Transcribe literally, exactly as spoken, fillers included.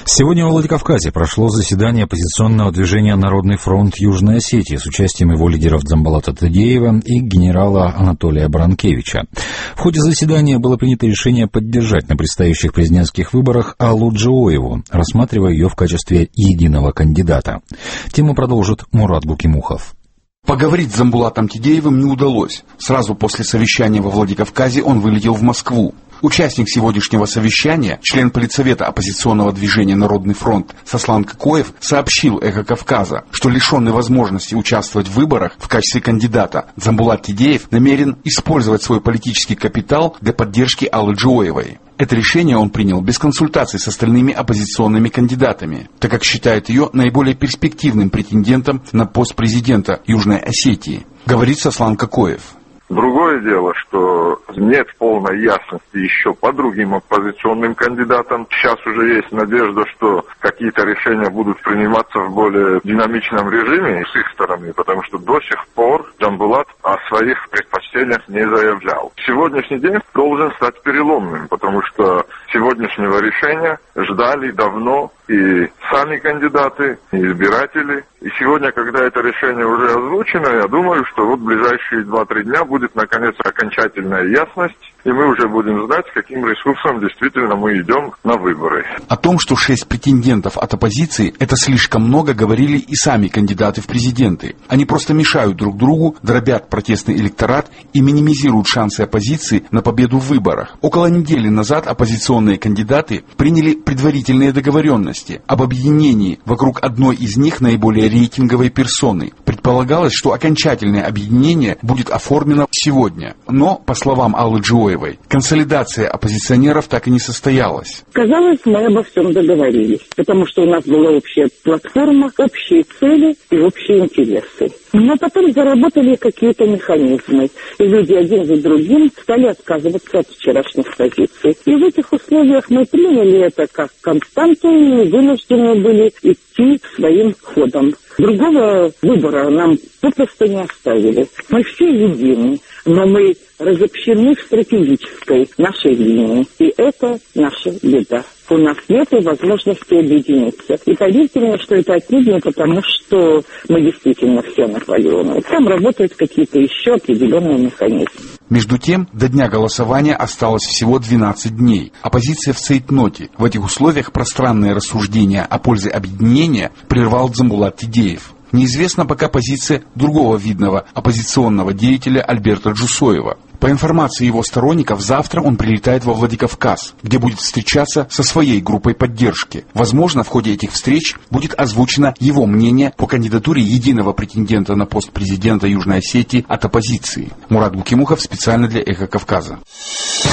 Сегодня во Владикавказе прошло заседание оппозиционного движения «Народный фронт Южной Осетии» с участием его лидеров Дзамбулата Тадеева и генерала Анатолия Баранкевича. В ходе заседания было принято решение поддержать на предстоящих президентских выборах Аллу Джоеву, рассматривая ее в качестве единого кандидата. Тему продолжит Мурат Гукимухов. Поговорить с Дзамбулатом Тадеевым не удалось. Сразу после совещания во Владикавказе он вылетел в Москву. Участник сегодняшнего совещания, член политсовета оппозиционного движения «Народный фронт» Сослан Кокоев сообщил «Эхо Кавказа», что лишенный возможности участвовать в выборах в качестве кандидата, Дзамбулат Тадеев намерен использовать свой политический капитал для поддержки Аллы Джоевой. Это решение он принял без консультаций с остальными оппозиционными кандидатами, так как считает ее наиболее перспективным претендентом на пост президента Южной Осетии, говорит Сослан Кокоев. Другое дело, что нет полной ясности еще по другим оппозиционным кандидатам. Сейчас уже есть надежда, что какие-то решения будут приниматься в более динамичном режиме с их стороны, потому что до сих пор Дзамбулат о своих предпочтениях не заявлял. Сегодняшний день должен стать переломным, потому что сегодняшнего решения ждали давно и сами кандидаты, и избиратели. И сегодня, когда это решение уже озвучено, я думаю, что вот в ближайшие два-три дня будет, наконец, окончательная ясность, и мы уже будем знать, с каким ресурсом действительно мы идем на выборы. О том, что шесть претендентов от оппозиции – это слишком много, говорили и сами кандидаты в президенты. Они просто мешают друг другу, дробят протестный электорат и минимизируют шансы оппозиции на победу в выборах. Около недели назад оппозиционные кандидаты приняли предварительные договоренности об объединении вокруг одной из них наиболее рейтинговой персоны. Предполагалось, что окончательное объединение будет оформлено сегодня. Но, по словам Аллы Джоевой, консолидация оппозиционеров так и не состоялась. Казалось, мы обо всем договорились, потому что у нас была общая платформа, общие цели и общие интересы. Но потом заработали какие-то механизмы, и люди один за другим стали отказываться от вчерашних позиций. И в этих условиях мы приняли это как константу и вынуждены были идти своим ходом. Другого выбора нам попросту не оставили. Мы все едины, но мы разобщены в стратегической нашей линии, и это наша беда. У нас нет возможности объединиться. И поверьте мне, что это отнюдь не потому, что мы действительно все Наполеоны. Там работают какие-то еще определенные механизмы. Между тем, до дня голосования осталось всего двенадцать дней. Оппозиция в цейтноте. В этих условиях пространные рассуждения о пользе объединения прервал Дзамбулат Тадеев. Неизвестна пока позиция другого видного оппозиционного деятеля Альберта Джусоева. По информации его сторонников, завтра он прилетает во Владикавказ, где будет встречаться со своей группой поддержки. Возможно, в ходе этих встреч будет озвучено его мнение по кандидатуре единого претендента на пост президента Южной Осетии от оппозиции. Мурат Гукимухов специально для «Эхо Кавказа».